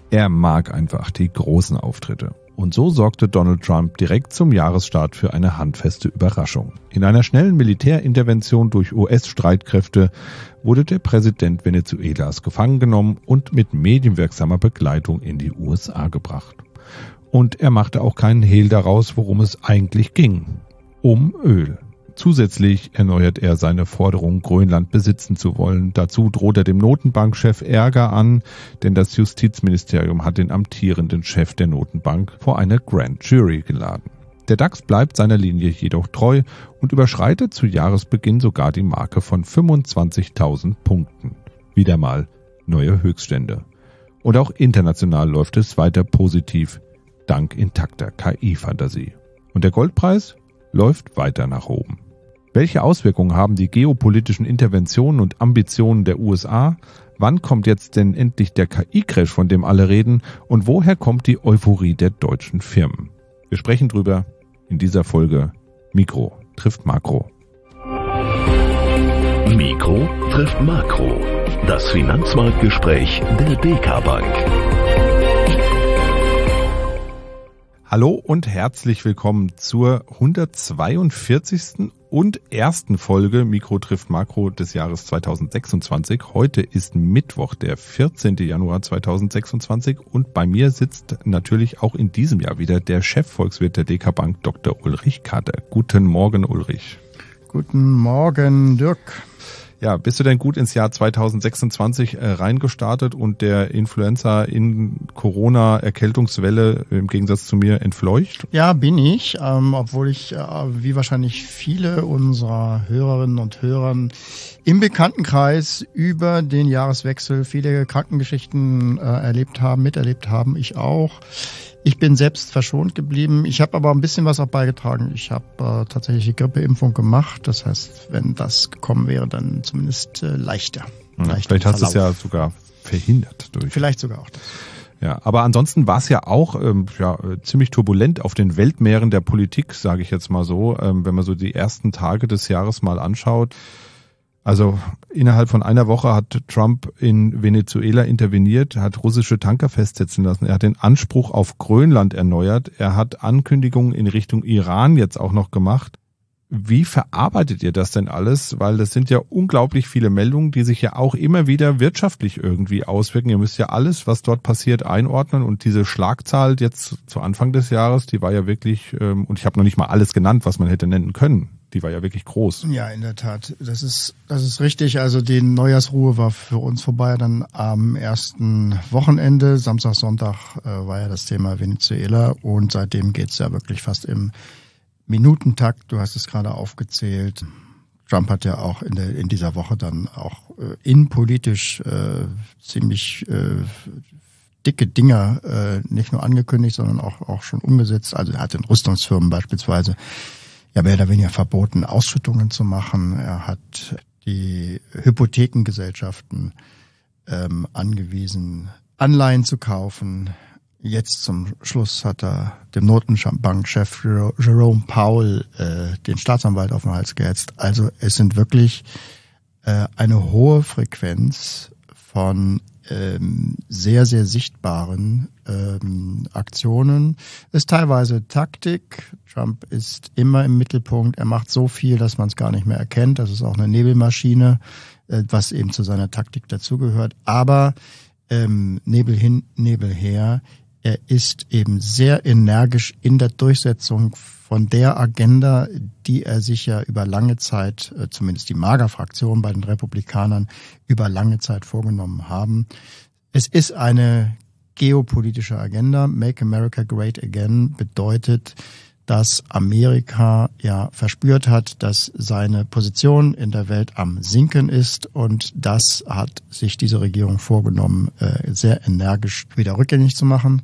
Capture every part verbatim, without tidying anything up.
Er mag einfach die großen Auftritte. Und so sorgte Donald Trump direkt zum Jahresstart für eine handfeste Überraschung. In einer schnellen Militärintervention durch U S-Streitkräfte wurde der Präsident Venezuelas gefangen genommen und mit medienwirksamer Begleitung in die U S A gebracht. Und er machte auch keinen Hehl daraus, worum es eigentlich ging. Um Öl. Zusätzlich erneuert er seine Forderung, Grönland besitzen zu wollen. Dazu droht er dem Notenbankchef Ärger an, denn das Justizministerium hat den amtierenden Chef der Notenbank vor eine Grand Jury geladen. Der DAX bleibt seiner Linie jedoch treu und überschreitet zu Jahresbeginn sogar die Marke von fünfundzwanzigtausend Punkten. Wieder mal neue Höchststände. Und auch international läuft es weiter positiv, dank intakter K I-Fantasie. Und der Goldpreis läuft weiter nach oben. Welche Auswirkungen haben die geopolitischen Interventionen und Ambitionen der U S A? Wann kommt jetzt denn endlich der K I-Crash, von dem alle reden? Und woher kommt die Euphorie der deutschen Firmen? Wir sprechen drüber in dieser Folge Mikro trifft Makro. Mikro trifft Makro. Das Finanzmarktgespräch der D K Bank. Hallo und herzlich willkommen zur hundertzweiundvierzigsten und ersten Folge Mikro trifft Makro des Jahres zweitausendsechsundzwanzig. Heute ist Mittwoch, der vierzehnten Januar zweitausendsechsundzwanzig und bei mir sitzt natürlich auch in diesem Jahr wieder der Chefvolkswirt der D K Bank, Doktor Ulrich Kater. Guten Morgen, Ulrich. Guten Morgen, Dirk. Ja, bist du denn gut ins Jahr zweitausendsechsundzwanzig äh, reingestartet und der Influenza in Corona-Erkältungswelle im Gegensatz zu mir entfleucht? Ja, bin ich, ähm, obwohl ich, äh, wie wahrscheinlich viele unserer Hörerinnen und Hörern im Bekanntenkreis über den Jahreswechsel viele Krankengeschichten äh, erlebt haben, miterlebt haben, ich auch. Ich bin selbst verschont geblieben. Ich habe aber ein bisschen was auch beigetragen. Ich habe äh, tatsächlich die Grippeimpfung gemacht. Das heißt, wenn das gekommen wäre, dann zumindest äh, leichter. Ja, vielleicht hast du es ja sogar verhindert. Durch. Vielleicht sogar auch das. Ja, aber ansonsten war es ja auch ähm, ja, ziemlich turbulent auf den Weltmeeren der Politik, sage ich jetzt mal so, ähm, wenn man so die ersten Tage des Jahres mal anschaut. Also innerhalb von einer Woche hat Trump in Venezuela interveniert, hat russische Tanker festsetzen lassen. Er hat den Anspruch auf Grönland erneuert. Er hat Ankündigungen in Richtung Iran jetzt auch noch gemacht. Wie verarbeitet ihr das denn alles? Weil das sind ja unglaublich viele Meldungen, die sich ja auch immer wieder wirtschaftlich irgendwie auswirken. Ihr müsst ja alles, was dort passiert, einordnen. Und diese Schlagzahl jetzt zu Anfang des Jahres, die war ja wirklich, und ich habe noch nicht mal alles genannt, was man hätte nennen können. Die war ja wirklich groß. Ja, in der Tat. Das ist, das ist richtig. Also die Neujahrsruhe war für uns vorbei. Dann am ersten Wochenende, Samstag, Sonntag, äh, war ja das Thema Venezuela. Und seitdem geht's ja wirklich fast im Minutentakt. Du hast es gerade aufgezählt. Trump hat ja auch in, der, in dieser Woche dann auch äh, innenpolitisch äh, ziemlich äh, dicke Dinger äh, nicht nur angekündigt, sondern auch, auch schon umgesetzt. Also er hat den Rüstungsfirmen beispielsweise ja mehr oder weniger verboten, Ausschüttungen zu machen. Er hat die Hypothekengesellschaften ähm, angewiesen, Anleihen zu kaufen. Jetzt zum Schluss hat er dem Notenbankchef Jerome Powell äh, den Staatsanwalt auf den Hals gehetzt. Also es sind wirklich äh, eine hohe Frequenz von ähm, sehr, sehr sichtbaren ähm, Aktionen. Ist teilweise Taktik. Trump ist immer im Mittelpunkt. Er macht so viel, dass man es gar nicht mehr erkennt. Das ist auch eine Nebelmaschine, äh, was eben zu seiner Taktik dazugehört. Aber ähm, Nebel hin, Nebel her. Er ist eben sehr energisch in der Durchsetzung von der Agenda, die er sich ja über lange Zeit, zumindest die MAGA-Fraktion bei den Republikanern, über lange Zeit vorgenommen haben. Es ist eine geopolitische Agenda. Make America Great Again bedeutet, dass Amerika ja verspürt hat, dass seine Position in der Welt am Sinken ist, und das hat sich diese Regierung vorgenommen, sehr energisch wieder rückgängig zu machen.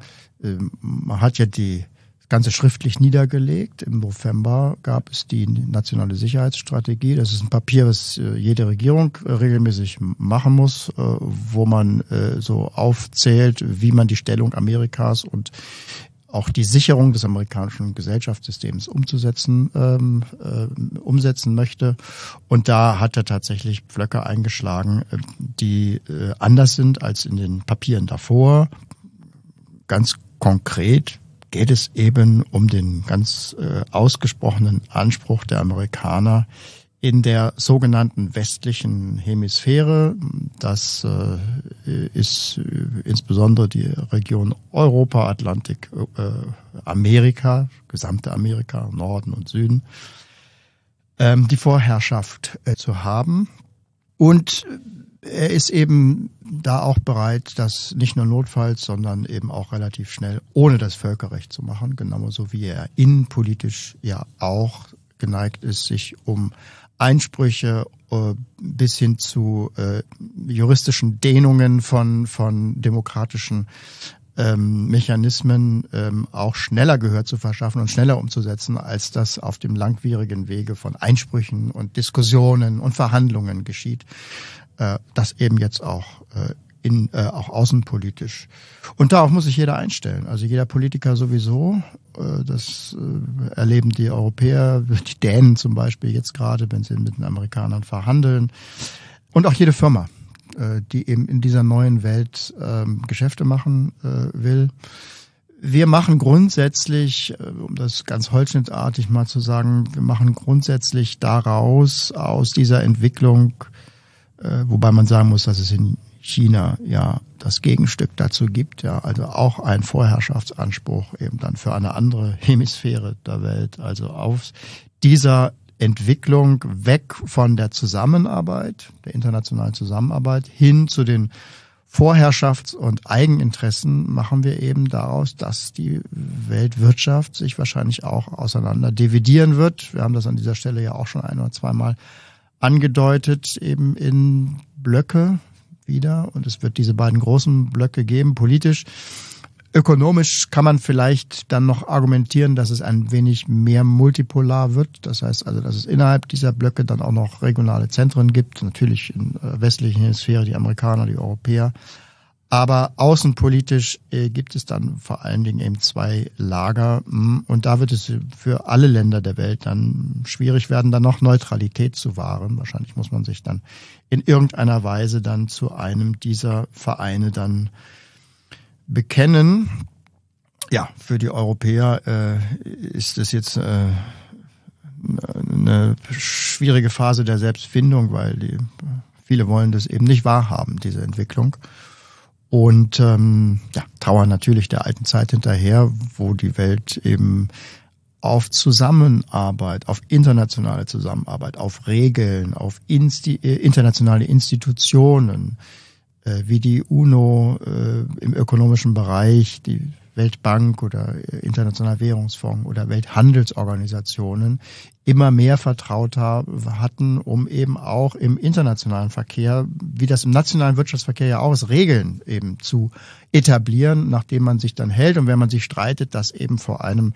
Man hat ja die Ganze schriftlich niedergelegt. Im November gab es die nationale Sicherheitsstrategie. Das ist ein Papier, was jede Regierung regelmäßig machen muss, wo man so aufzählt, wie man die Stellung Amerikas und auch die Sicherung des amerikanischen Gesellschaftssystems umzusetzen, ähm, äh, umsetzen möchte. Und da hat er tatsächlich Pflöcke eingeschlagen, die äh, anders sind als in den Papieren davor. ganz konkret geht es eben um den ganz äh, ausgesprochenen Anspruch der Amerikaner in der sogenannten westlichen Hemisphäre. Das äh, ist äh, insbesondere die Region Europa, Atlantik, äh, Amerika, gesamte Amerika, Norden und Süden, ähm, die Vorherrschaft äh, zu haben. Und er ist eben da auch bereit, das nicht nur notfalls, sondern eben auch relativ schnell ohne das Völkerrecht zu machen, genauso wie er innenpolitisch ja auch geneigt ist, sich um Einsprüche äh, bis hin zu äh, juristischen Dehnungen von von demokratischen ähm, Mechanismen ähm, auch schneller Gehör zu verschaffen und schneller umzusetzen, als das auf dem langwierigen Wege von Einsprüchen und Diskussionen und Verhandlungen geschieht. Äh, das eben jetzt auch äh, in äh, auch außenpolitisch. Und darauf muss sich jeder einstellen. Also jeder Politiker sowieso. Äh, das äh, erleben die Europäer, die Dänen zum Beispiel jetzt gerade, wenn sie mit den Amerikanern verhandeln. Und auch jede Firma, äh, die eben in dieser neuen Welt äh, Geschäfte machen äh, will. Wir machen grundsätzlich, um das ganz holzschnittartig mal zu sagen, wir machen grundsätzlich daraus, aus dieser Entwicklung, äh, wobei man sagen muss, dass es in China ja das Gegenstück dazu gibt, ja, also auch ein Vorherrschaftsanspruch eben dann für eine andere Hemisphäre der Welt, also auf dieser Entwicklung weg von der Zusammenarbeit, der internationalen Zusammenarbeit hin zu den Vorherrschafts- und Eigeninteressen machen wir eben daraus, dass die Weltwirtschaft sich wahrscheinlich auch auseinander dividieren wird. Wir haben das an dieser Stelle ja auch schon ein oder zweimal angedeutet, eben in Blöcke wieder. Und es wird diese beiden großen Blöcke geben, politisch. Ökonomisch kann man vielleicht dann noch argumentieren, dass es ein wenig mehr multipolar wird. Das heißt also, dass es innerhalb dieser Blöcke dann auch noch regionale Zentren gibt. Natürlich in der westlichen Hemisphäre die Amerikaner, die Europäer. Aber außenpolitisch äh, gibt es dann vor allen Dingen eben zwei Lager. Und da wird es für alle Länder der Welt dann schwierig werden, dann noch Neutralität zu wahren. Wahrscheinlich muss man sich dann in irgendeiner Weise dann zu einem dieser Vereine dann bekennen. Ja, für die Europäer äh, ist es jetzt äh, eine schwierige Phase der Selbstfindung, weil die, viele wollen das eben nicht wahrhaben, diese Entwicklung. Und ähm, ja, trauern natürlich der alten Zeit hinterher, wo die Welt eben auf Zusammenarbeit, auf internationale Zusammenarbeit, auf Regeln, auf Insti- internationale Institutionen, äh, wie die UNO äh, im ökonomischen Bereich, die Weltbank oder Internationaler Währungsfonds oder Welthandelsorganisationen immer mehr vertraut hatten, um eben auch im internationalen Verkehr, wie das im nationalen Wirtschaftsverkehr ja auch ist, Regeln eben zu etablieren, nachdem man sich dann hält und wenn man sich streitet, das eben vor einem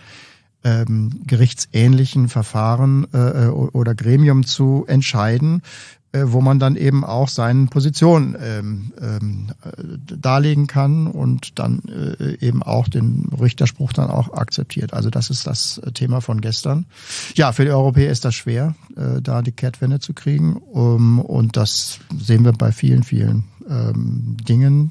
ähm, gerichtsähnlichen Verfahren äh, oder Gremium zu entscheiden, äh, wo man dann eben auch seine Position ähm, ähm, darlegen kann und dann äh, eben auch den Richterspruch dann auch akzeptiert. Also das ist das Thema von gestern. Ja, für die Europäer ist das schwer, äh, da die Kehrtwende zu kriegen. Um, und das sehen wir bei vielen, vielen ähm, Dingen,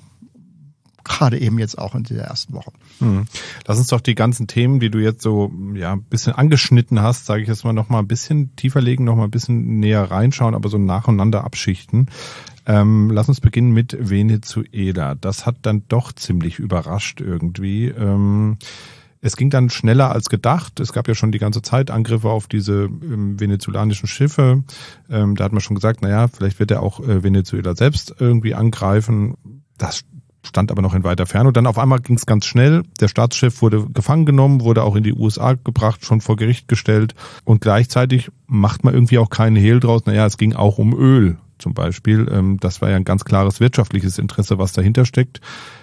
gerade eben jetzt auch in dieser ersten Woche. Hm. Lass uns doch die ganzen Themen, die du jetzt so ja ein bisschen angeschnitten hast, sage ich jetzt mal, noch mal ein bisschen tiefer legen, noch mal ein bisschen näher reinschauen, aber so nacheinander abschichten. Ähm, lass uns beginnen mit Venezuela. Das hat dann doch ziemlich überrascht irgendwie. Ähm, es ging dann schneller als gedacht. Es gab ja schon die ganze Zeit Angriffe auf diese ähm, venezolanischen Schiffe. Ähm, da hat man schon gesagt, naja, vielleicht wird er auch äh, Venezuela selbst irgendwie angreifen. Das stand aber noch in weiter Ferne. Und dann auf einmal ging es ganz schnell. Der Staatschef wurde gefangen genommen, wurde auch in die U S A gebracht, schon vor Gericht gestellt. Und gleichzeitig macht man irgendwie auch keinen Hehl draus. Naja, es ging auch um Öl zum Beispiel. Das war ja ein ganz klares wirtschaftliches Interesse, was dahinter steckt.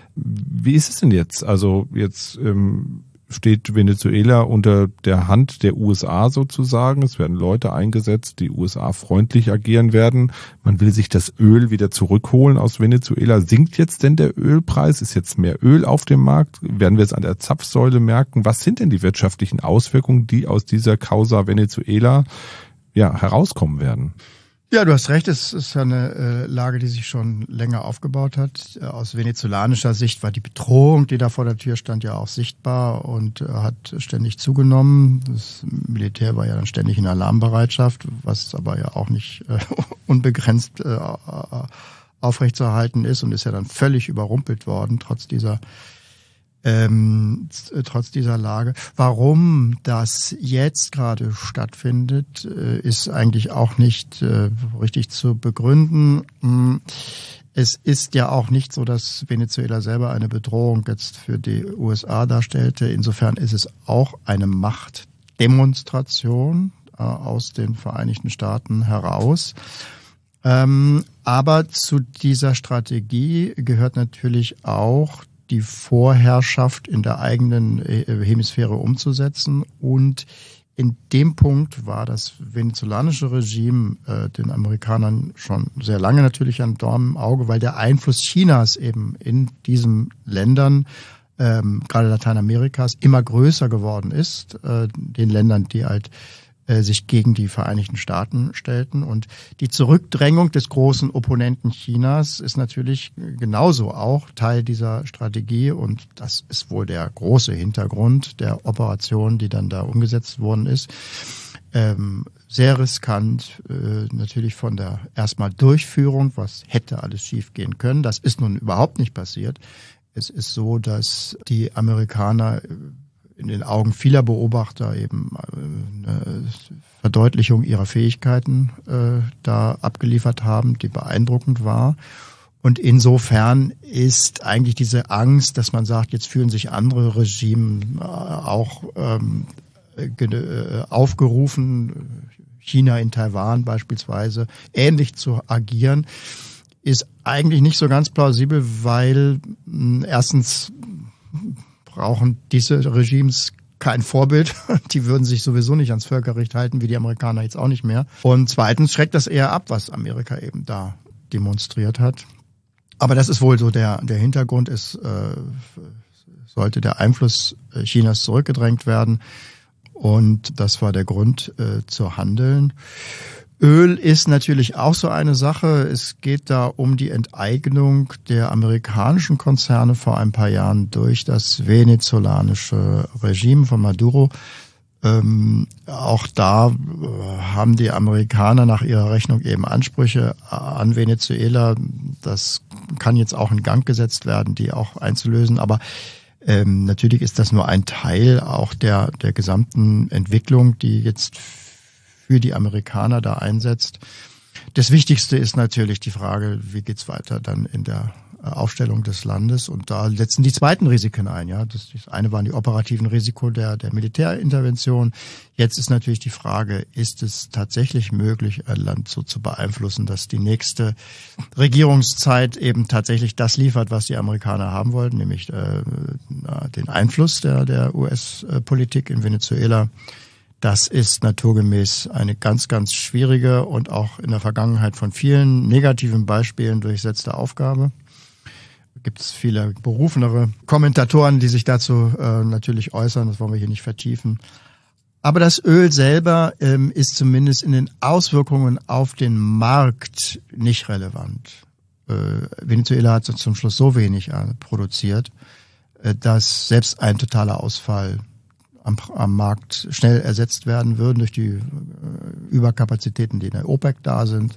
Wie ist es denn jetzt? Also jetzt ähm, steht Venezuela unter der Hand der U S A sozusagen. Es werden Leute eingesetzt, die U S A freundlich agieren werden. Man will sich das Öl wieder zurückholen aus Venezuela. Sinkt jetzt denn der Ölpreis? Ist jetzt mehr Öl auf dem Markt? Werden wir es an der Zapfsäule merken? Was sind denn die wirtschaftlichen Auswirkungen, die aus dieser Causa Venezuela ja herauskommen werden? Ja, du hast recht, es ist ja eine äh, Lage, die sich schon länger aufgebaut hat. Aus venezolanischer Sicht war die Bedrohung, die da vor der Tür stand, ja auch sichtbar und äh, hat ständig zugenommen. Das Militär war ja dann ständig in Alarmbereitschaft, was aber ja auch nicht äh, unbegrenzt äh, aufrechtzuerhalten ist und ist ja dann völlig überrumpelt worden, trotz dieser Ähm, trotz dieser Lage. Warum das jetzt gerade stattfindet, äh, ist eigentlich auch nicht äh, richtig zu begründen. Es ist ja auch nicht so, dass Venezuela selber eine Bedrohung jetzt für die U S A darstellte. Insofern ist es auch eine Machtdemonstration äh, aus den Vereinigten Staaten heraus. Ähm, aber zu dieser Strategie gehört natürlich auch die Vorherrschaft in der eigenen Hemisphäre umzusetzen. Und in dem Punkt war das venezolanische Regime äh, den Amerikanern schon sehr lange natürlich ein Dorn im Auge, weil der Einfluss Chinas eben in diesen Ländern, ähm, gerade Lateinamerikas, immer größer geworden ist, äh, den Ländern, die halt äh, sich gegen die Vereinigten Staaten stellten. Und die Zurückdrängung des großen Opponenten Chinas ist natürlich genauso auch Teil dieser Strategie. Und das ist wohl der große Hintergrund der Operation, die dann da umgesetzt worden ist. Ähm, sehr riskant, äh, natürlich von der erstmal Durchführung, was hätte alles schiefgehen können. Das ist nun überhaupt nicht passiert. Es ist so, dass die Amerikaner in den Augen vieler Beobachter eben eine Verdeutlichung ihrer Fähigkeiten äh, da abgeliefert haben, die beeindruckend war. Und insofern ist eigentlich diese Angst, dass man sagt, jetzt fühlen sich andere Regime äh, auch ähm, äh, aufgerufen, China in Taiwan beispielsweise, ähnlich zu agieren, ist eigentlich nicht so ganz plausibel, weil mh, erstens brauchen diese Regimes kein Vorbild. Die würden sich sowieso nicht ans Völkerrecht halten, wie die Amerikaner jetzt auch nicht mehr. Und zweitens schreckt das eher ab, was Amerika eben da demonstriert hat. Aber das ist wohl so der, der Hintergrund ist, äh, sollte der Einfluss Chinas zurückgedrängt werden. Und das war der Grund äh, zu handeln. Öl ist natürlich auch so eine Sache. Es geht da um die Enteignung der amerikanischen Konzerne vor ein paar Jahren durch das venezolanische Regime von Maduro. Ähm, auch da äh, haben die Amerikaner nach ihrer Rechnung eben Ansprüche an Venezuela. Das kann jetzt auch in Gang gesetzt werden, die auch einzulösen. Aber ähm, natürlich ist das nur ein Teil auch der, der gesamten Entwicklung, die jetzt für die Amerikaner da einsetzt. Das Wichtigste ist natürlich die Frage, wie geht's weiter dann in der Aufstellung des Landes? Und da setzen die zweiten Risiken ein. Ja, das, das eine waren die operativen Risiko der, der Militärintervention. Jetzt ist natürlich die Frage, ist es tatsächlich möglich, ein Land so zu beeinflussen, dass die nächste Regierungszeit eben tatsächlich das liefert, was die Amerikaner haben wollten, nämlich äh, den Einfluss der, der U S-Politik in Venezuela. Das ist naturgemäß eine ganz, ganz schwierige und auch in der Vergangenheit von vielen negativen Beispielen durchsetzte Aufgabe. Da gibt es viele berufenere Kommentatoren, die sich dazu äh, natürlich äußern. Das wollen wir hier nicht vertiefen. Aber das Öl selber ähm, ist zumindest in den Auswirkungen auf den Markt nicht relevant. Äh, Venezuela hat zum Schluss so wenig äh, produziert, äh, dass selbst ein totaler Ausfall Am, am Markt schnell ersetzt werden würden durch die äh, Überkapazitäten, die in der OPEC da sind.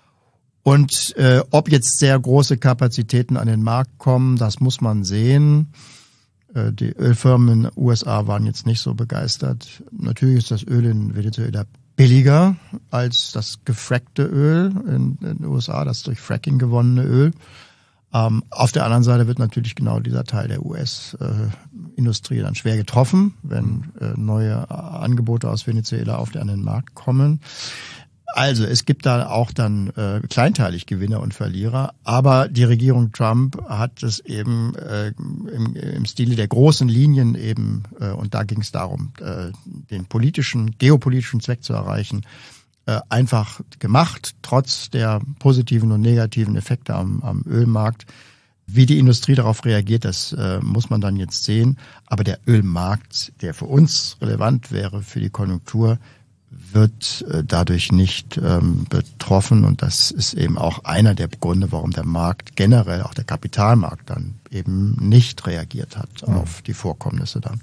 Und äh, ob jetzt sehr große Kapazitäten an den Markt kommen, das muss man sehen. Äh, die Ölfirmen in den U S A waren jetzt nicht so begeistert. Natürlich ist das Öl in Venezuela billiger als das gefrackte Öl in, in den U S A, das durch Fracking gewonnene Öl. Ähm, auf der anderen Seite wird natürlich genau dieser Teil der U S-Industrie äh, dann schwer getroffen, wenn äh, neue äh, Angebote aus Venezuela auf den anderen Markt kommen. Also es gibt da auch dann äh, kleinteilig Gewinner und Verlierer, aber die Regierung Trump hat es eben äh, im, im Stile der großen Linien eben, äh, und da ging es darum, äh, den politischen, geopolitischen Zweck zu erreichen, einfach gemacht, trotz der positiven und negativen Effekte am, am Ölmarkt. Wie die Industrie darauf reagiert, das äh, muss man dann jetzt sehen. Aber der Ölmarkt, der für uns relevant wäre, für die Konjunktur, wird äh, dadurch nicht ähm, betroffen. Und das ist eben auch einer der Gründe, warum der Markt generell, auch der Kapitalmarkt dann eben nicht reagiert hat mhm. auf die Vorkommnisse dann.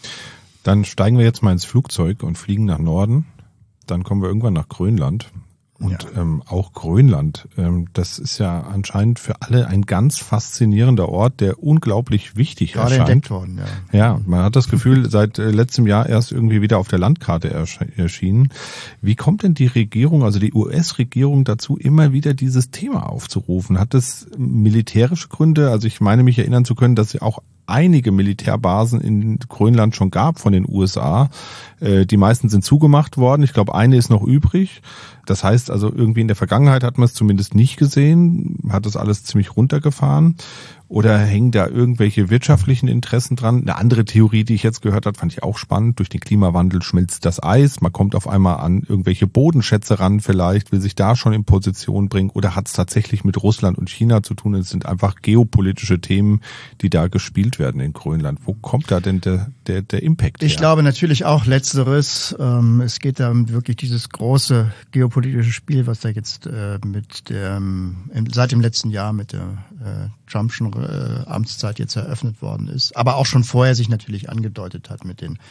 Dann steigen wir jetzt mal ins Flugzeug und fliegen nach Norden. Dann kommen wir irgendwann nach Grönland. Und ja. ähm, auch Grönland, ähm, das ist ja anscheinend für alle ein ganz faszinierender Ort, der unglaublich wichtig Gerade erscheint. Entdeckt worden, ja. Ja, man hat das Gefühl, seit äh, letztem Jahr erst irgendwie wieder auf der Landkarte ersche- erschienen. Wie kommt denn die Regierung, also die U S-Regierung dazu, immer wieder dieses Thema aufzurufen? Hat das militärische Gründe? Also ich meine mich erinnern zu können, dass sie auch einige Militärbasen in Grönland schon gab von den U S A. Die meisten sind zugemacht worden. Ich glaube, eine ist noch übrig. Das heißt also, irgendwie in der Vergangenheit hat man es zumindest nicht gesehen, hat das alles ziemlich runtergefahren. Oder hängen da irgendwelche wirtschaftlichen Interessen dran? Eine andere Theorie, die ich jetzt gehört habe, fand ich auch spannend. Durch den Klimawandel schmilzt das Eis. Man kommt auf einmal an irgendwelche Bodenschätze ran vielleicht, will sich da schon in Position bringen. Oder hat es tatsächlich mit Russland und China zu tun? Es sind einfach geopolitische Themen, die da gespielt werden in Grönland. Wo kommt da denn der, der, der Impact her? Ich glaube natürlich auch Letzteres. Ähm, es geht da um wirklich dieses große geopolitische Spiel, was da jetzt äh, mit der, seit dem letzten Jahr mit der äh, Trumpschen äh, Amtszeit jetzt eröffnet worden ist, aber auch schon vorher sich natürlich angedeutet hat mit den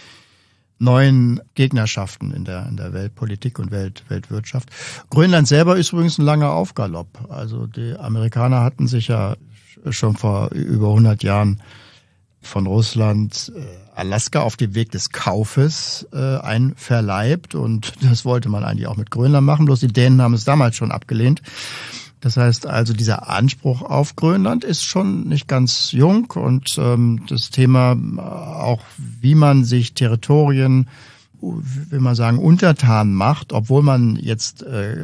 neuen Gegnerschaften in der in der Weltpolitik und Welt, Weltwirtschaft. Grönland selber ist übrigens ein langer Aufgalopp. Also die Amerikaner hatten sich ja schon vor über hundert Jahren von Russland äh, Alaska auf dem Weg des Kaufes äh, einverleibt und das wollte man eigentlich auch mit Grönland machen, bloß die Dänen haben es damals schon abgelehnt. Das heißt also, dieser Anspruch auf Grönland ist schon nicht ganz jung und ähm, das Thema auch, wie man sich Territorien, will man sagen, untertan macht, obwohl man jetzt äh,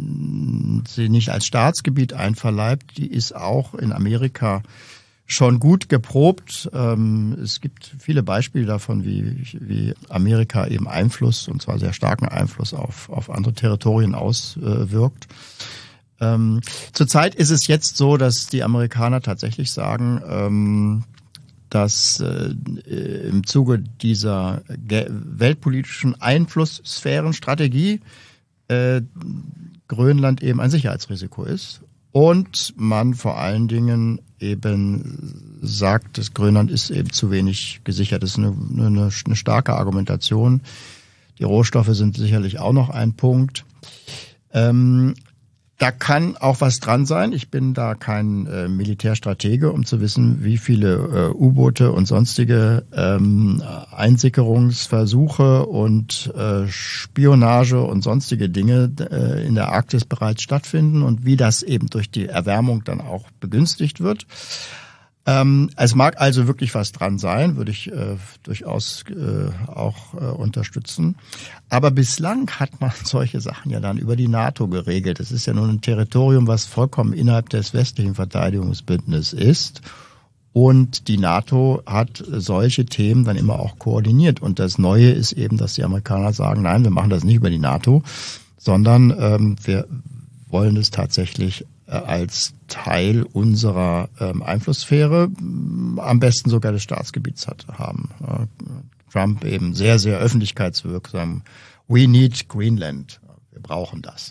sie nicht als Staatsgebiet einverleibt, die ist auch in Amerika schon gut geprobt. Ähm, es gibt viele Beispiele davon, wie, wie Amerika eben Einfluss, und zwar sehr starken Einfluss auf, auf andere Territorien auswirkt. Ähm, zurzeit ist es jetzt so, dass die Amerikaner tatsächlich sagen, ähm, dass äh, im Zuge dieser ge- weltpolitischen Einflusssphärenstrategie äh, Grönland eben ein Sicherheitsrisiko ist und man vor allen Dingen eben sagt, dass Grönland ist eben zu wenig gesichert. Das ist eine, eine, eine starke Argumentation. Die Rohstoffe sind sicherlich auch noch ein Punkt. Ähm, Da kann auch was dran sein. Ich bin da kein äh, Militärstratege, um zu wissen, wie viele äh, U-Boote und sonstige ähm, Einsickerungsversuche und äh, Spionage und sonstige Dinge äh, in der Arktis bereits stattfinden und wie das eben durch die Erwärmung dann auch begünstigt wird. Ähm, es mag also wirklich was dran sein, würde ich äh, durchaus äh, auch äh, unterstützen. Aber bislang hat man solche Sachen ja dann über die NATO geregelt. Es ist ja nun ein Territorium, was vollkommen innerhalb des westlichen Verteidigungsbündnisses ist. Und die NATO hat solche Themen dann immer auch koordiniert. Und das Neue ist eben, dass die Amerikaner sagen, nein, wir machen das nicht über die NATO, sondern ähm, wir wollen es tatsächlich als Teil unserer ähm, Einflusssphäre, am besten sogar des Staatsgebiets hat, haben. Äh, Trump eben sehr, sehr öffentlichkeitswirksam. We need Greenland. Wir brauchen das.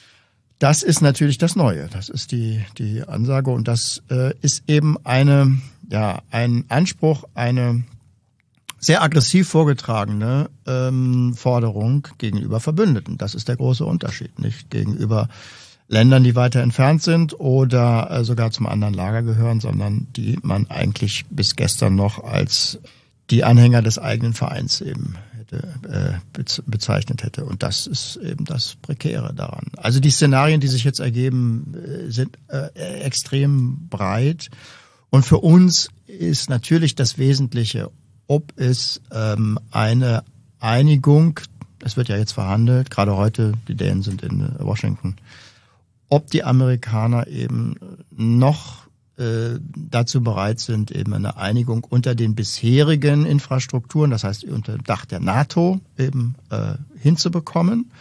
Das ist natürlich das Neue. Das ist die, die Ansage und das äh, ist eben eine, ja, ein Anspruch, eine sehr aggressiv vorgetragene ähm, Forderung gegenüber Verbündeten. Das ist der große Unterschied, nicht gegenüber Ländern, die weiter entfernt sind oder äh, sogar zum anderen Lager gehören, sondern die man eigentlich bis gestern noch als die Anhänger des eigenen Vereins eben hätte, äh, bezeichnet hätte. Und das ist eben das Prekäre daran. Also die Szenarien, die sich jetzt ergeben, äh, sind äh, extrem breit. Und für uns ist natürlich das Wesentliche, ob es ähm, eine Einigung, es wird ja jetzt verhandelt, gerade heute, die Dänen sind in Washington, ob die Amerikaner eben noch äh, dazu bereit sind, eben eine Einigung unter den bisherigen Infrastrukturen, das heißt unter dem Dach der NATO, eben äh, hinzubekommen.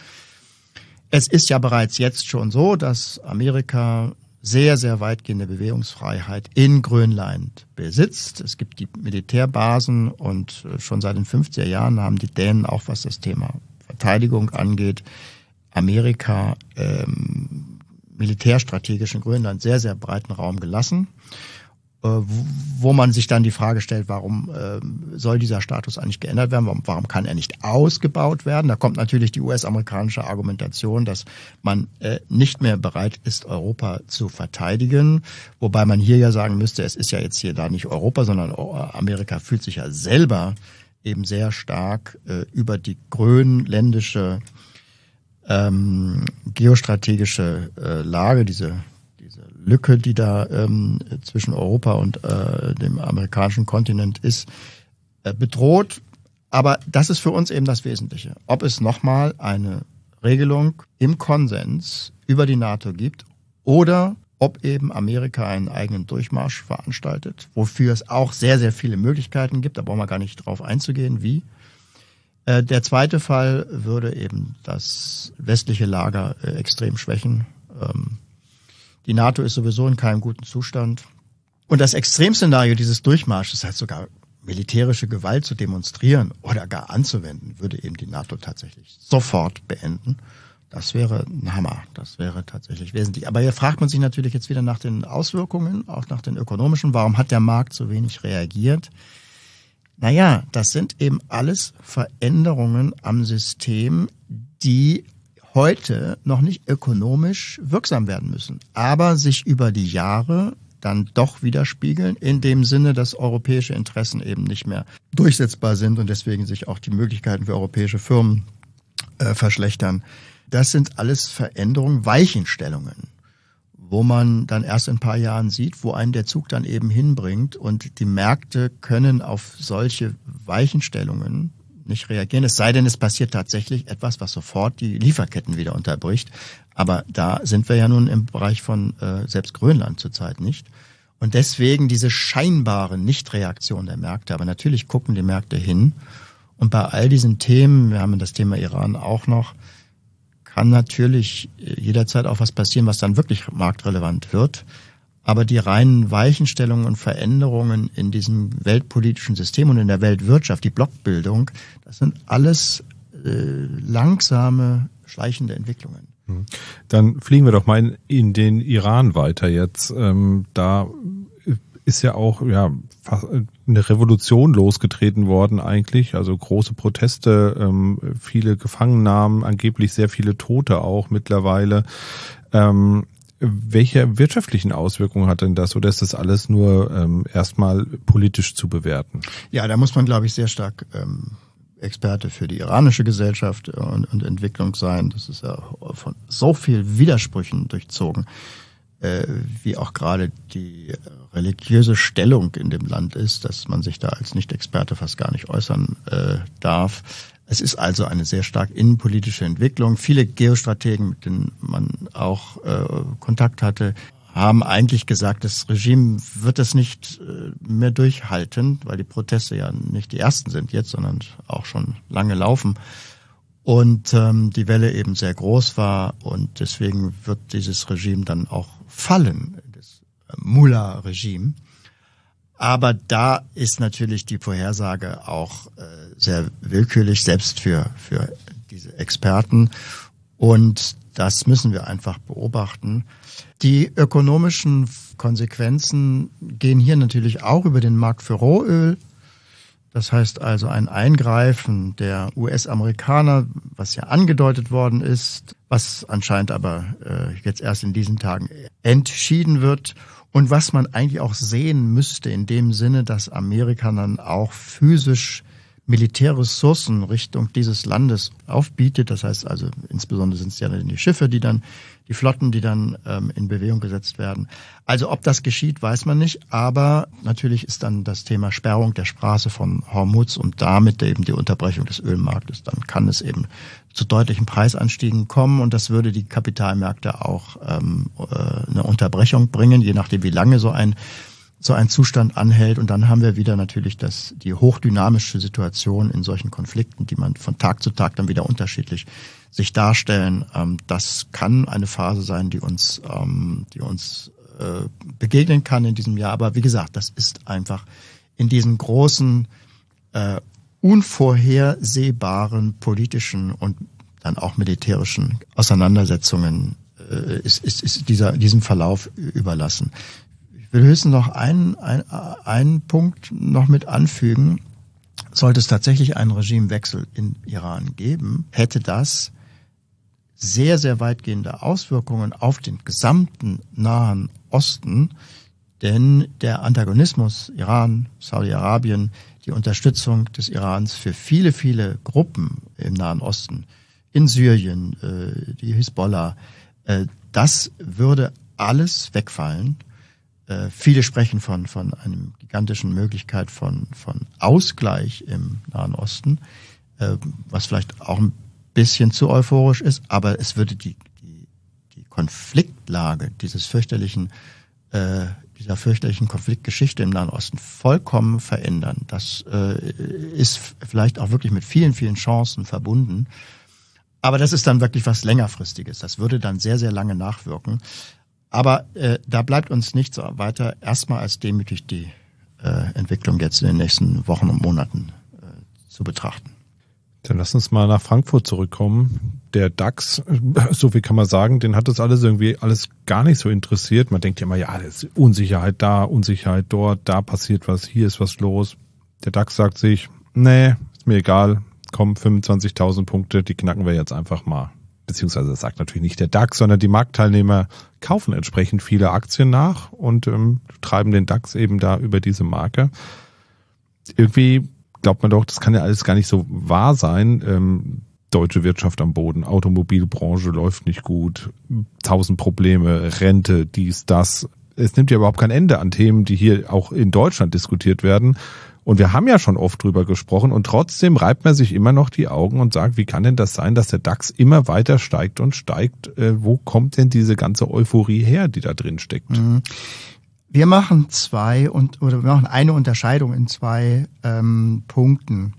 Es ist ja bereits jetzt schon so, dass Amerika sehr, sehr weitgehende Bewegungsfreiheit in Grönland besitzt. Es gibt die Militärbasen und schon seit den fünfziger Jahren haben die Dänen auch, was das Thema Verteidigung angeht, Amerika ähm, militärstrategisch in Grönland sehr, sehr breiten Raum gelassen, äh, wo man sich dann die Frage stellt, warum äh, soll dieser Status eigentlich geändert werden, warum, warum kann er nicht ausgebaut werden? Da kommt natürlich die U S-amerikanische Argumentation, dass man äh, nicht mehr bereit ist, Europa zu verteidigen, wobei man hier ja sagen müsste, es ist ja jetzt hier da nicht Europa, sondern Amerika fühlt sich ja selber eben sehr stark äh, über die grönländische ähm, geostrategische äh, Lage, diese diese Lücke, die da ähm, zwischen Europa und äh, dem amerikanischen Kontinent ist, äh, bedroht. Aber das ist für uns eben das Wesentliche. Ob es nochmal eine Regelung im Konsens über die NATO gibt oder ob eben Amerika einen eigenen Durchmarsch veranstaltet, wofür es auch sehr, sehr viele Möglichkeiten gibt, da brauchen wir gar nicht drauf einzugehen, wie. Äh, der zweite Fall würde eben das westliche Lager äh, extrem schwächen. Ähm, die NATO ist sowieso in keinem guten Zustand. Und das Extremszenario dieses Durchmarsches, heißt sogar militärische Gewalt zu demonstrieren oder gar anzuwenden, würde eben die NATO tatsächlich sofort beenden. Das wäre ein Hammer. Das wäre tatsächlich wesentlich. Aber hier fragt man sich natürlich jetzt wieder nach den Auswirkungen, auch nach den ökonomischen. Warum hat der Markt so wenig reagiert? Naja, das sind eben alles Veränderungen am System, die heute noch nicht ökonomisch wirksam werden müssen, aber sich über die Jahre dann doch widerspiegeln, in dem Sinne, dass europäische Interessen eben nicht mehr durchsetzbar sind und deswegen sich auch die Möglichkeiten für europäische Firmen äh, verschlechtern. Das sind alles Veränderungen, Weichenstellungen, wo man dann erst in ein paar Jahren sieht, wo einen der Zug dann eben hinbringt und die Märkte können auf solche Weichenstellungen nicht reagieren. Es sei denn, es passiert tatsächlich etwas, was sofort die Lieferketten wieder unterbricht. Aber da sind wir ja nun im Bereich von äh, selbst Grönland zurzeit nicht. Und deswegen diese scheinbare Nichtreaktion der Märkte. Aber natürlich gucken die Märkte hin. Und bei all diesen Themen, wir haben das Thema Iran auch noch, kann natürlich jederzeit auch was passieren, was dann wirklich marktrelevant wird. Aber die reinen Weichenstellungen und Veränderungen in diesem weltpolitischen System und in der Weltwirtschaft, die Blockbildung, das sind alles äh, langsame, schleichende Entwicklungen. Dann fliegen wir doch mal in, in den Iran weiter jetzt. Ähm, da ist ja auch ja fast eine Revolution losgetreten worden eigentlich, also große Proteste, ähm, viele Gefangennahmen, angeblich sehr viele Tote auch mittlerweile. Ähm, welche wirtschaftlichen Auswirkungen hat denn das oder ist das alles nur ähm, erstmal politisch zu bewerten? Ja, da muss man, glaube ich, sehr stark ähm, Experte für die iranische Gesellschaft und, und Entwicklung sein. Das ist ja von so viel Widersprüchen durchzogen, äh, wie auch gerade die religiöse Stellung in dem Land ist, dass man sich da als Nicht-Experte fast gar nicht äußern äh, darf. Es ist also eine sehr stark innenpolitische Entwicklung. Viele Geostrategen, mit denen man auch äh, Kontakt hatte, haben eigentlich gesagt, das Regime wird es nicht äh, mehr durchhalten, weil die Proteste ja nicht die ersten sind jetzt, sondern auch schon lange laufen. Und ähm, die Welle eben sehr groß war und deswegen wird dieses Regime dann auch fallen, das Mullah-Regime. Aber da ist natürlich die Vorhersage auch äh, sehr willkürlich, selbst für für diese Experten. Und das müssen wir einfach beobachten. Die ökonomischen Konsequenzen gehen hier natürlich auch über den Markt für Rohöl. Das heißt also ein Eingreifen der U S-Amerikaner, was ja angedeutet worden ist, was anscheinend aber äh, jetzt erst in diesen Tagen entschieden wird. Und was man eigentlich auch sehen müsste in dem Sinne, dass Amerika dann auch physisch Militärressourcen Richtung dieses Landes aufbietet. Das heißt also, insbesondere sind es ja die Schiffe, die dann, die Flotten, die dann ähm, in Bewegung gesetzt werden. Also ob das geschieht, weiß man nicht. Aber natürlich ist dann das Thema Sperrung der Straße von Hormuz und damit eben die Unterbrechung des Ölmarktes. Dann kann es eben zu deutlichen Preisanstiegen kommen und das würde die Kapitalmärkte auch ähm, äh, eine Unterbrechung bringen, je nachdem wie lange so ein so ein Zustand anhält. Und dann haben wir wieder natürlich das, die hochdynamische Situation in solchen Konflikten, die man von Tag zu Tag dann wieder unterschiedlich sich darstellen. Ähm, das kann eine Phase sein, die uns, ähm, die uns äh, begegnen kann in diesem Jahr. Aber wie gesagt, das ist einfach in diesen großen äh, unvorhersehbaren politischen und dann auch militärischen Auseinandersetzungen äh, ist, ist, ist dieser, diesem Verlauf überlassen. Ich will höchstens noch einen, einen, einen Punkt noch mit anfügen. Sollte es tatsächlich einen Regimewechsel in Iran geben, hätte das sehr, sehr weitgehende Auswirkungen auf den gesamten Nahen Osten, denn der Antagonismus Iran, Saudi-Arabien, die Unterstützung des Irans für viele, viele Gruppen im Nahen Osten, in Syrien, äh, die Hisbollah, äh, das würde alles wegfallen. Äh, viele sprechen von von einem gigantischen Möglichkeit von von Ausgleich im Nahen Osten, äh, was vielleicht auch ein bisschen zu euphorisch ist, aber es würde die die die Konfliktlage dieses fürchterlichen äh, dieser fürchterlichen Konfliktgeschichte im Nahen Osten vollkommen verändern. Das äh, ist vielleicht auch wirklich mit vielen, vielen Chancen verbunden. Aber das ist dann wirklich was längerfristiges. Das würde dann sehr, sehr lange nachwirken. Aber äh, da bleibt uns nichts weiter erstmal als demütig die äh, Entwicklung jetzt in den nächsten Wochen und Monaten äh, zu betrachten. Dann lass uns mal nach Frankfurt zurückkommen. Der DAX, so viel kann man sagen, den hat das alles irgendwie alles gar nicht so interessiert. Man denkt ja immer, ja, es ist Unsicherheit da, Unsicherheit dort, da passiert was, hier ist was los. Der DAX sagt sich, nee, ist mir egal, komm, fünfundzwanzigtausend Punkte, die knacken wir jetzt einfach mal. Beziehungsweise das sagt natürlich nicht der DAX, sondern die Marktteilnehmer kaufen entsprechend viele Aktien nach und ähm, treiben den DAX eben da über diese Marke. Irgendwie glaubt man doch, das kann ja alles gar nicht so wahr sein. Ähm, deutsche Wirtschaft am Boden, Automobilbranche läuft nicht gut, tausend Probleme, Rente, dies, das. Es nimmt ja überhaupt kein Ende an Themen, die hier auch in Deutschland diskutiert werden. Und wir haben ja schon oft drüber gesprochen und trotzdem reibt man sich immer noch die Augen und sagt, wie kann denn das sein, dass der DAX immer weiter steigt und steigt? Äh, wo kommt denn diese ganze Euphorie her, die da drin steckt? Mhm. Wir machen zwei und oder wir machen eine Unterscheidung in zwei ähm, Punkten.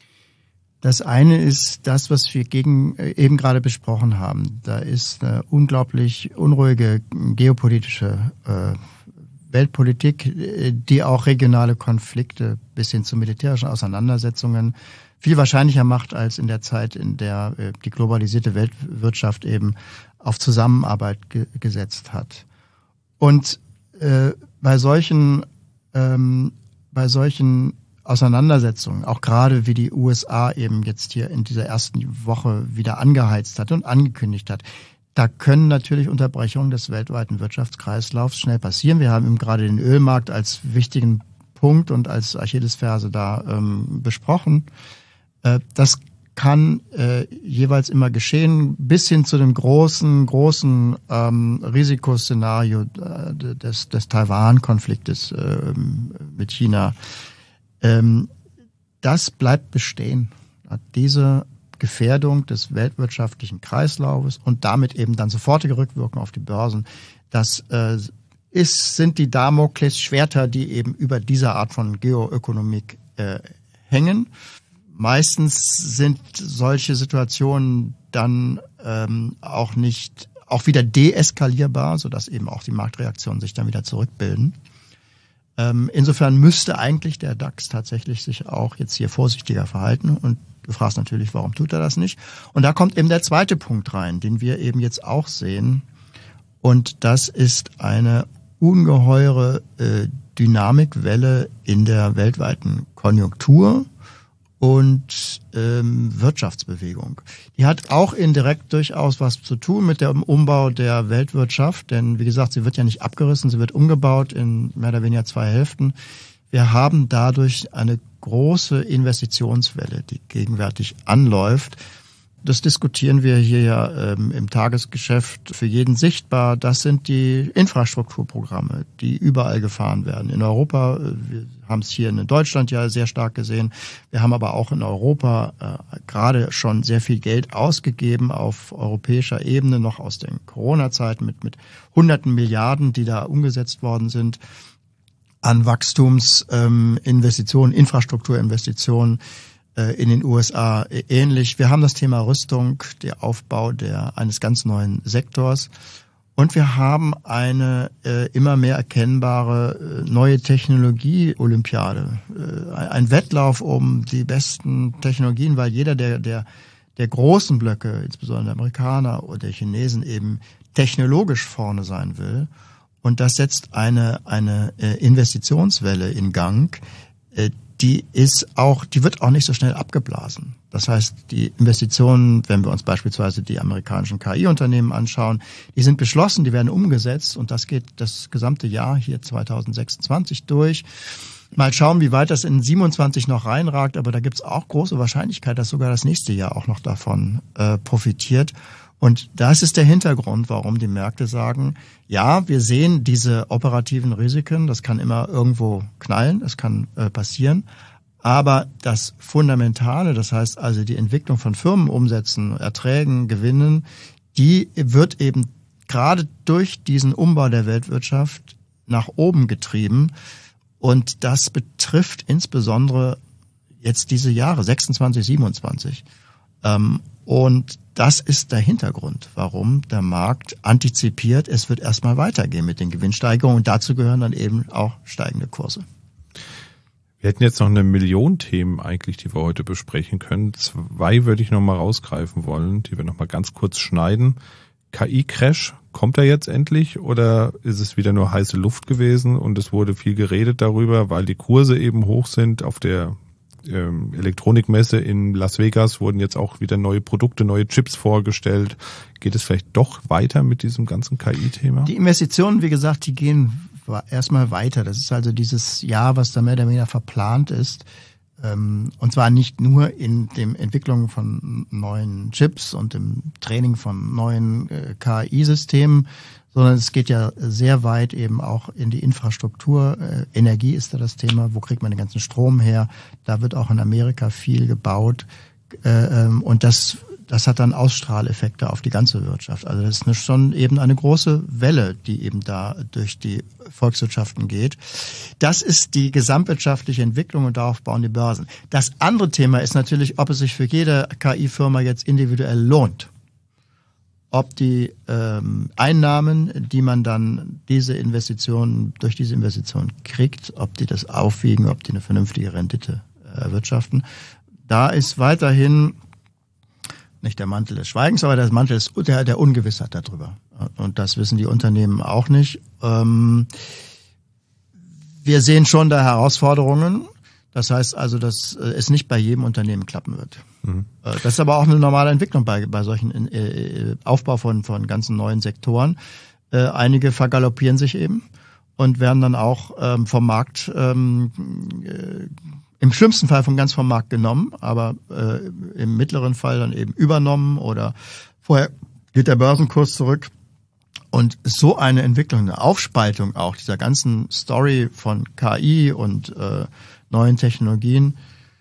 Das eine ist das, was wir gegen äh, eben gerade besprochen haben. Da ist eine unglaublich unruhige geopolitische äh, Weltpolitik, die auch regionale Konflikte bis hin zu militärischen Auseinandersetzungen viel wahrscheinlicher macht als in der Zeit, in der äh, die globalisierte Weltwirtschaft eben auf Zusammenarbeit ge- gesetzt hat. Und äh, bei solchen ähm, bei solchen Auseinandersetzungen, auch gerade wie die U S A eben jetzt hier in dieser ersten Woche wieder angeheizt hat und angekündigt hat, da können natürlich Unterbrechungen des weltweiten Wirtschaftskreislaufs schnell passieren. Wir haben eben gerade den Ölmarkt als wichtigen Punkt und als Achillesferse da ähm, besprochen. Äh, das kann äh, jeweils immer geschehen, bis hin zu dem großen, großen ähm, Risikoszenario äh, des, des Taiwan-Konfliktes äh, mit China. Ähm, das bleibt bestehen. Diese Gefährdung des weltwirtschaftlichen Kreislaufes und damit eben dann sofortige Rückwirkung auf die Börsen, das äh, ist, sind die Damoklesschwerter, die eben über diese Art von Geoökonomik äh, hängen. Meistens sind solche Situationen dann ähm, auch nicht, auch wieder deeskalierbar, sodass eben auch die Marktreaktionen sich dann wieder zurückbilden. Ähm, insofern müsste eigentlich der DAX tatsächlich sich auch jetzt hier vorsichtiger verhalten und du fragst natürlich, warum tut er das nicht? Und da kommt eben der zweite Punkt rein, den wir eben jetzt auch sehen. Und das ist eine ungeheure äh, Dynamikwelle in der weltweiten Konjunktur und ähm, Wirtschaftsbewegung. Die hat auch indirekt durchaus was zu tun mit dem Umbau der Weltwirtschaft, denn wie gesagt, sie wird ja nicht abgerissen, sie wird umgebaut in mehr oder weniger zwei Hälften. Wir haben dadurch eine große Investitionswelle, die gegenwärtig anläuft. Das diskutieren wir hier ja ähm, im Tagesgeschäft für jeden sichtbar. Das sind die Infrastrukturprogramme, die überall gefahren werden. In Europa, wir haben es hier in Deutschland ja sehr stark gesehen. Wir haben aber auch in Europa äh, gerade schon sehr viel Geld ausgegeben auf europäischer Ebene, noch aus den Corona-Zeiten mit, mit hunderten Milliarden, die da umgesetzt worden sind an Wachstumsinvestitionen, ähm, Infrastrukturinvestitionen äh, in den U S A ähnlich. Wir haben das Thema Rüstung, der Aufbau der eines ganz neuen Sektors. Und wir haben eine äh, immer mehr erkennbare äh, neue Technologie-Olympiade. Äh, ein Wettlauf um die besten Technologien, weil jeder der, der, der großen Blöcke, insbesondere der Amerikaner oder der Chinesen, eben technologisch vorne sein will. Und das setzt eine, eine äh, Investitionswelle in Gang, äh, die ist auch, die wird auch nicht so schnell abgeblasen. Das heißt, die Investitionen, wenn wir uns beispielsweise die amerikanischen K I-Unternehmen anschauen, die sind beschlossen, die werden umgesetzt und das geht das gesamte Jahr hier zwanzig sechsundzwanzig durch. Mal schauen, wie weit das in siebenundzwanzig noch reinragt, aber da gibt's auch große Wahrscheinlichkeit, dass sogar das nächste Jahr auch noch davon äh, profitiert. Und das ist der Hintergrund, warum die Märkte sagen, ja, wir sehen diese operativen Risiken, das kann immer irgendwo knallen, das kann äh, passieren, aber das Fundamentale, das heißt also die Entwicklung von Firmenumsätzen, Erträgen, Gewinnen, die wird eben gerade durch diesen Umbau der Weltwirtschaft nach oben getrieben und das betrifft insbesondere jetzt diese Jahre, sechsundzwanzig, siebenundzwanzig. Ähm, Und das ist der Hintergrund, warum der Markt antizipiert, es wird erstmal weitergehen mit den Gewinnsteigerungen und dazu gehören dann eben auch steigende Kurse. Wir hätten jetzt noch eine Million Themen eigentlich, die wir heute besprechen können. Zwei würde ich noch mal rausgreifen wollen, die wir noch mal ganz kurz schneiden. K I-Crash, kommt er jetzt endlich oder ist es wieder nur heiße Luft gewesen und es wurde viel geredet darüber, weil die Kurse eben hoch sind auf der Elektronikmesse in Las Vegas wurden jetzt auch wieder neue Produkte, neue Chips vorgestellt. Geht es vielleicht doch weiter mit diesem ganzen K I-Thema? Die Investitionen, wie gesagt, die gehen erstmal weiter. Das ist also dieses Jahr, was da mehr oder weniger verplant ist. Und zwar nicht nur in dem Entwicklung von neuen Chips und dem Training von neuen K I-Systemen, sondern es geht ja sehr weit eben auch in die Infrastruktur. Äh, Energie ist da das Thema. Wo kriegt man den ganzen Strom her? Da wird auch in Amerika viel gebaut. Äh, ähm, und das, das hat dann Ausstrahleffekte auf die ganze Wirtschaft. Also das ist eine, schon eben eine große Welle, die eben da durch die Volkswirtschaften geht. Das ist die gesamtwirtschaftliche Entwicklung und darauf bauen die Börsen. Das andere Thema ist natürlich, ob es sich für jede K I-Firma jetzt individuell lohnt. Ob die ähm, Einnahmen, die man dann diese Investitionen, durch diese Investitionen kriegt, ob die das aufwiegen, ob die eine vernünftige Rendite erwirtschaften. Da ist weiterhin nicht der Mantel des Schweigens, aber der Mantel ist der, der Ungewissheit darüber. Und das wissen die Unternehmen auch nicht. Ähm, wir sehen schon da Herausforderungen. Das heißt also, dass es nicht bei jedem Unternehmen klappen wird. Mhm. Das ist aber auch eine normale Entwicklung bei, bei solchen äh, Aufbau von, von ganzen neuen Sektoren. Äh, einige vergaloppieren sich eben und werden dann auch ähm, vom Markt, ähm, äh, im schlimmsten Fall von ganz vom Markt genommen, aber äh, im mittleren Fall dann eben übernommen oder vorher geht der Börsenkurs zurück. Und so eine Entwicklung, eine Aufspaltung auch dieser ganzen Story von K I und äh, neuen Technologien,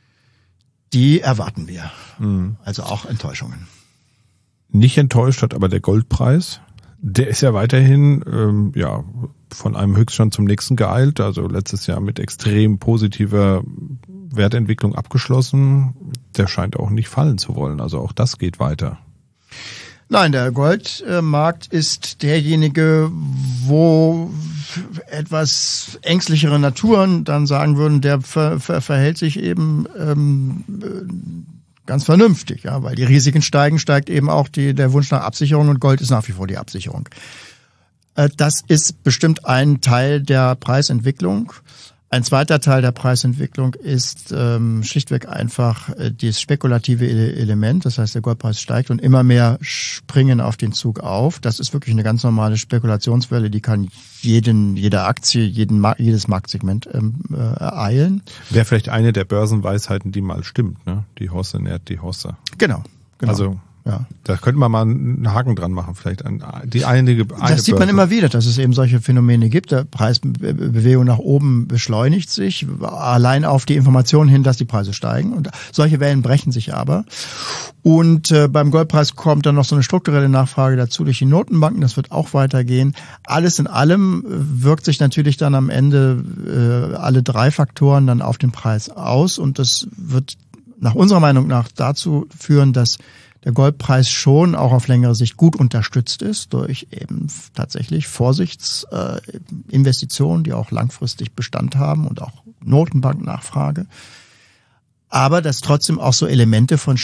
die erwarten wir. Mhm. Also auch Enttäuschungen. Nicht enttäuscht hat aber der Goldpreis. Der ist ja weiterhin ähm, ja von einem Höchststand zum nächsten geeilt. Also letztes Jahr mit extrem positiver Wertentwicklung abgeschlossen. Der scheint auch nicht fallen zu wollen. Also auch das geht weiter. Nein, der Goldmarkt ist derjenige, wo etwas ängstlichere Naturen dann sagen würden, der ver, ver, verhält sich eben ähm, ganz vernünftig, ja, weil die Risiken steigen, steigt eben auch die, der Wunsch nach Absicherung und Gold ist nach wie vor die Absicherung. Äh, das ist bestimmt ein Teil der Preisentwicklung. Ein zweiter Teil der Preisentwicklung ist ähm, schlichtweg einfach äh, das spekulative Element. Das heißt, der Goldpreis steigt und immer mehr springen auf den Zug auf. Das ist wirklich eine ganz normale Spekulationswelle, die kann jeden, jede Aktie, jeden, jedes Marktsegment ähm, äh, ereilen. Wäre vielleicht eine der Börsenweisheiten, die mal stimmt, ne? Die Hosse nährt die Hosse. Genau, genau. Also ja. Da könnte man mal einen Haken dran machen, vielleicht an die einige. Eine das sieht man immer wieder, dass es eben solche Phänomene gibt. Der Preisbewegung nach oben beschleunigt sich, allein auf die Information hin, dass die Preise steigen. Und solche Wellen brechen sich aber. Und äh, beim Goldpreis kommt dann noch so eine strukturelle Nachfrage dazu durch die Notenbanken. Das wird auch weitergehen. Alles in allem wirkt sich natürlich dann am Ende äh, alle drei Faktoren dann auf den Preis aus. Und das wird nach unserer Meinung nach dazu führen, dass der Goldpreis schon auch auf längere Sicht gut unterstützt ist durch eben tatsächlich Vorsichtsinvestitionen, die auch langfristig Bestand haben und auch Notenbanknachfrage. Aber dass trotzdem auch so Elemente von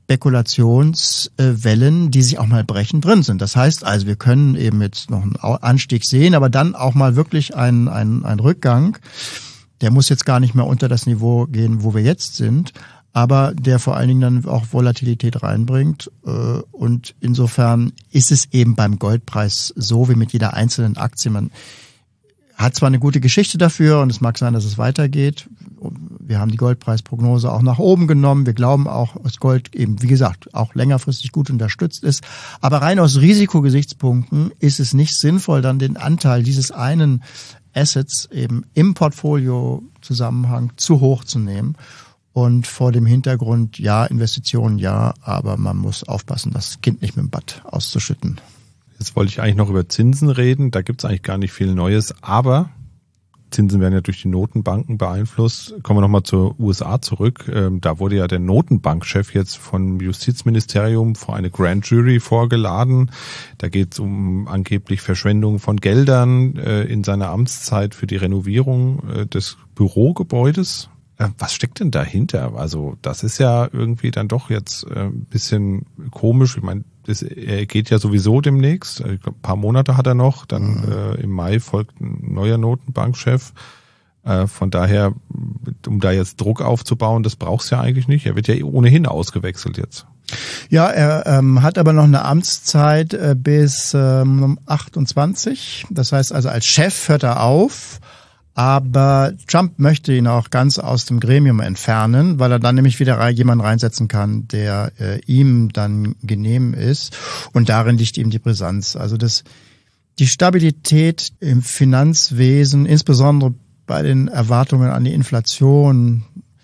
Spekulationswellen, die sich auch mal brechen, drin sind. Das heißt also, wir können eben jetzt noch einen Anstieg sehen, aber dann auch mal wirklich einen, einen, einen Rückgang. Der muss jetzt gar nicht mehr unter das Niveau gehen, wo wir jetzt sind, aber der vor allen Dingen dann auch Volatilität reinbringt. Und insofern ist es eben beim Goldpreis so wie mit jeder einzelnen Aktie. Man hat zwar eine gute Geschichte dafür und es mag sein, dass es weitergeht. Wir haben die Goldpreisprognose auch nach oben genommen. Wir glauben auch, dass Gold eben, wie gesagt, auch längerfristig gut unterstützt ist. Aber rein aus Risikogesichtspunkten ist es nicht sinnvoll, dann den Anteil dieses einen Assets eben im Portfolio-Zusammenhang zu hoch zu nehmen. Und vor dem Hintergrund, ja, Investitionen, ja, aber man muss aufpassen, das Kind nicht mit dem Bad auszuschütten. Jetzt wollte ich eigentlich noch über Zinsen reden. Da gibt es eigentlich gar nicht viel Neues, aber Zinsen werden ja durch die Notenbanken beeinflusst. Kommen wir nochmal zur U S A zurück. Da wurde ja der Notenbankchef jetzt vom Justizministerium vor eine Grand Jury vorgeladen. Da geht es um angeblich Verschwendung von Geldern in seiner Amtszeit für die Renovierung des Bürogebäudes. Was steckt denn dahinter? Also das ist ja irgendwie dann doch jetzt ein bisschen komisch. Ich meine, das, er geht ja sowieso demnächst. Ich glaub, ein paar Monate hat er noch. Dann mhm. äh, im Mai folgt ein neuer Notenbankchef. Äh, von daher, um da jetzt Druck aufzubauen, das braucht's ja eigentlich nicht. Er wird ja ohnehin ausgewechselt jetzt. Ja, er ähm, hat aber noch eine Amtszeit äh, bis ähm, achtundzwanzig. Das heißt also, als Chef hört er auf. Aber Trump möchte ihn auch ganz aus dem Gremium entfernen, weil er dann nämlich wieder jemanden reinsetzen kann, der äh, ihm dann genehm ist. Und darin liegt ihm die Brisanz. Also das, die Stabilität im Finanzwesen, insbesondere bei den Erwartungen an die Inflation,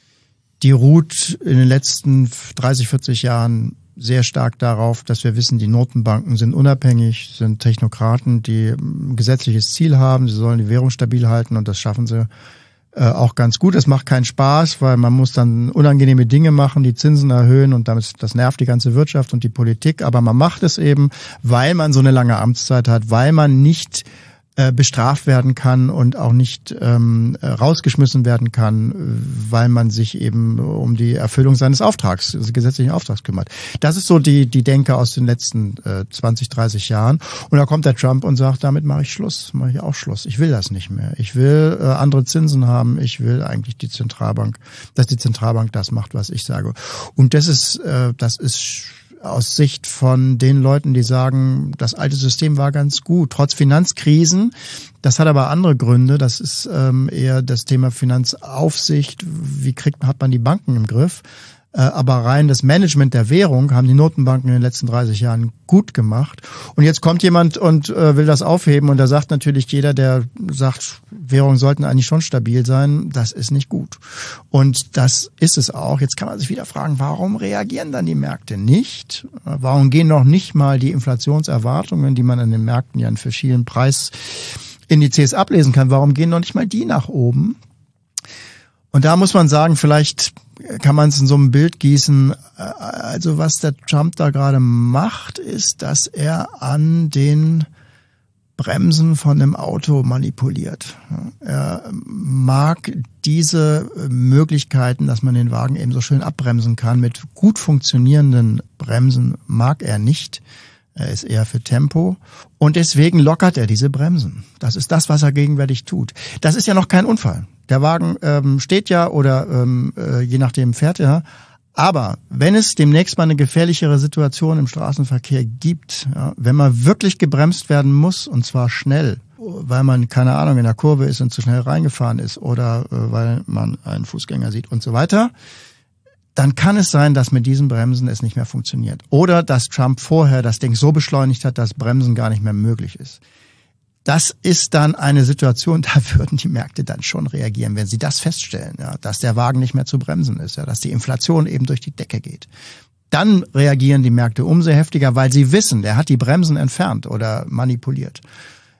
die ruht in den letzten dreißig, vierzig Jahren sehr stark darauf, dass wir wissen, die Notenbanken sind unabhängig, sind Technokraten, die ein gesetzliches Ziel haben, sie sollen die Währung stabil halten und das schaffen sie äh, auch ganz gut. Es macht keinen Spaß, weil man muss dann unangenehme Dinge machen, die Zinsen erhöhen und damit das nervt die ganze Wirtschaft und die Politik, aber man macht es eben, weil man so eine lange Amtszeit hat, weil man nicht äh, bestraft werden kann und auch nicht ähm, rausgeschmissen werden kann, weil man sich eben um die Erfüllung seines Auftrags, des gesetzlichen Auftrags kümmert. Das ist so die die Denke aus den letzten äh, zwanzig, dreißig Jahren. Und da kommt der Trump und sagt, damit mache ich Schluss, mache ich auch Schluss. Ich will das nicht mehr. Ich will äh, andere Zinsen haben. Ich will eigentlich die Zentralbank, dass die Zentralbank das macht, was ich sage. Und das ist äh, das ist aus Sicht von den Leuten, die sagen, das alte System war ganz gut, trotz Finanzkrisen. Das hat aber andere Gründe. Das ist ähm, eher das Thema Finanzaufsicht. Wie kriegt, hat man die Banken im Griff? Äh, aber rein das Management der Währung haben die Notenbanken in den letzten dreißig Jahren gut gemacht. Und jetzt kommt jemand und äh, will das aufheben. Und da sagt natürlich jeder, der sagt, Währungen sollten eigentlich schon stabil sein, das ist nicht gut. Und das ist es auch. Jetzt kann man sich wieder fragen, warum reagieren dann die Märkte nicht? Warum gehen noch nicht mal die Inflationserwartungen, die man an den Märkten ja in verschiedenen Preisindizes ablesen kann, warum gehen noch nicht mal die nach oben? Und da muss man sagen, vielleicht kann man es in so einem Bild gießen. Also was der Trump da gerade macht, ist, dass er an den Bremsen von einem Auto manipuliert. Er mag diese Möglichkeiten, dass man den Wagen eben so schön abbremsen kann, mit gut funktionierenden Bremsen mag er nicht. Er ist eher für Tempo und deswegen lockert er diese Bremsen. Das ist das, was er gegenwärtig tut. Das ist ja noch kein Unfall. Der Wagen ähm, steht ja oder ähm, äh, je nachdem fährt er. Aber wenn es demnächst mal eine gefährlichere Situation im Straßenverkehr gibt, ja, wenn man wirklich gebremst werden muss und zwar schnell, weil man, keine Ahnung, in der Kurve ist und zu schnell reingefahren ist oder äh, weil man einen Fußgänger sieht und so weiter, dann kann es sein, dass mit diesen Bremsen es nicht mehr funktioniert. Oder dass Trump vorher das Ding so beschleunigt hat, dass Bremsen gar nicht mehr möglich ist. Das ist dann eine Situation, da würden die Märkte dann schon reagieren, wenn sie das feststellen, ja, dass der Wagen nicht mehr zu bremsen ist, ja, dass die Inflation eben durch die Decke geht. Dann reagieren die Märkte umso heftiger, weil sie wissen, der hat die Bremsen entfernt oder manipuliert.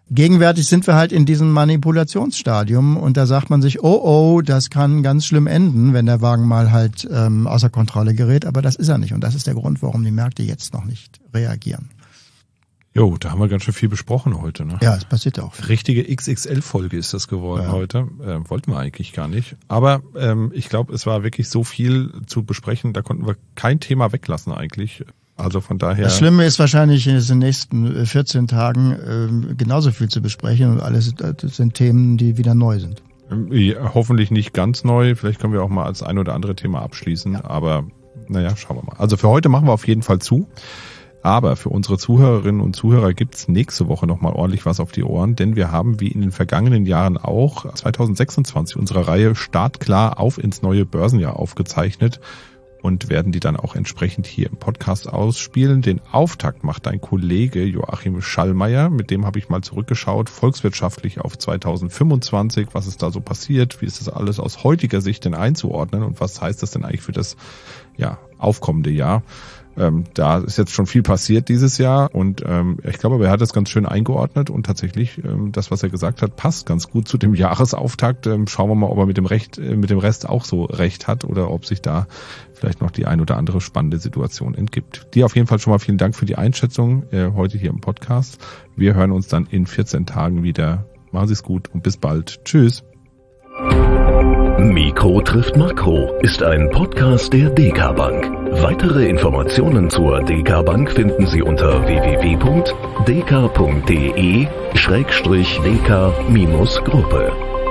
Gegenwärtig sind wir halt in diesem Manipulationsstadium und da sagt man sich, oh oh, das kann ganz schlimm enden, wenn der Wagen mal halt ähm, außer Kontrolle gerät, aber das ist er nicht und das ist der Grund, warum die Märkte jetzt noch nicht reagieren. Jo, da haben wir ganz schön viel besprochen heute, ne? Ja, es passiert auch. Richtige X X L-Folge ist das geworden ja. heute. Äh, wollten wir eigentlich gar nicht. Aber ähm, ich glaube, es war wirklich so viel zu besprechen, da konnten wir kein Thema weglassen eigentlich. Also von daher. Das Schlimme ist wahrscheinlich in den nächsten vierzehn Tagen äh, genauso viel zu besprechen und alles das sind Themen, die wieder neu sind. Ja, hoffentlich nicht ganz neu. Vielleicht können wir auch mal als ein oder andere Thema abschließen. Ja. Aber naja, schauen wir mal. Also für heute machen wir auf jeden Fall zu. Aber für unsere Zuhörerinnen und Zuhörer gibt's nächste Woche nochmal ordentlich was auf die Ohren, denn wir haben wie in den vergangenen Jahren auch zwanzig sechsundzwanzig unsere Reihe Startklar auf ins neue Börsenjahr aufgezeichnet und werden die dann auch entsprechend hier im Podcast ausspielen. Den Auftakt macht dein Kollege Joachim Schallmeier, mit dem habe ich mal zurückgeschaut, volkswirtschaftlich auf zwanzig fünfundzwanzig, was ist da so passiert, wie ist das alles aus heutiger Sicht denn einzuordnen und was heißt das denn eigentlich für das ja aufkommende Jahr. Ähm, da ist jetzt schon viel passiert dieses Jahr und ähm, ich glaube, aber er hat das ganz schön eingeordnet und tatsächlich ähm, das, was er gesagt hat, passt ganz gut zu dem Jahresauftakt. Ähm, schauen wir mal, ob er mit dem Recht, äh, mit dem Rest auch so recht hat oder ob sich da vielleicht noch die ein oder andere spannende Situation entgibt. Dir auf jeden Fall schon mal vielen Dank für die Einschätzung äh, heute hier im Podcast. Wir hören uns dann in vierzehn Tagen wieder. Machen Sie es gut und bis bald. Tschüss. Mikro trifft Makro ist ein Podcast der D K Bank. Weitere Informationen zur D K Bank finden Sie unter w w w punkt d k punkt d e schrägstrich d k Gruppe.